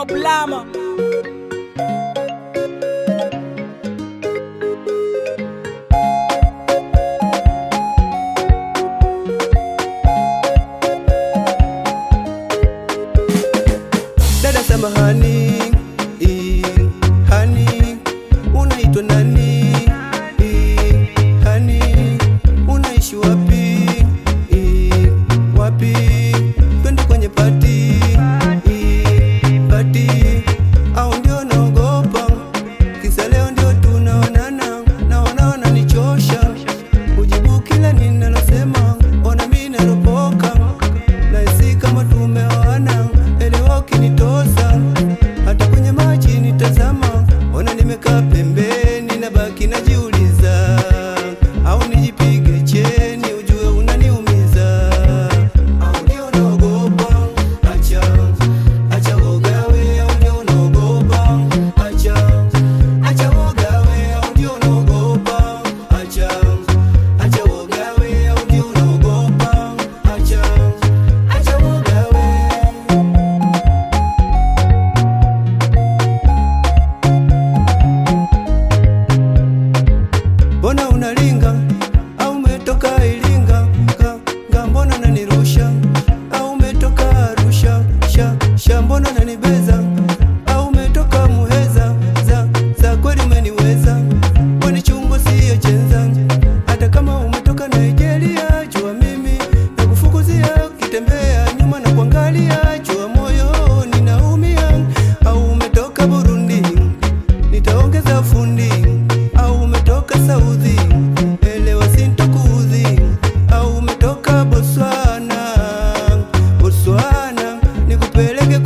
Blama. Dada samahani, hani, unaitwa nani? Hani, unaishi wapi? Wapi? Twende kwenye party, party. Au ndio naogopa, kisa leo ndio tunaonana, naona unanichosha. Ujibu kila ninalosema, ona mimi naropoka. Nahisi kama tumeoana, elewa ukinitosa. Hata kwenye maji nitazama, ona nimekaa pembeni nabaki najiuliza. Au nijipige cheni ujue unaniumiza. Au ndio naogopa, acha woga we. Au ndio naogopa, acha woga we. Au ndio naogopa, acha woga we. Au ndio naogopa, acha woga we. Mbona unalinga? Au umetoka Iringa? Mbona unanirusha? Au umetoka Arusha? Mbona unanibeza? Au umetoka Muheza? Za kweli umeniweza. Kwani chungu siyo chenza. Hata kama umetoka Nigeria, jua mimi nakufukuzia. Ukitembea nyuma na kuangalia, jua moyo ninaumia. Au umetoka Burundi, nitaongeza fundi. Au umetoka Saudi, elewa sintokuudhi. Au umetoka Botswana, nikupeleke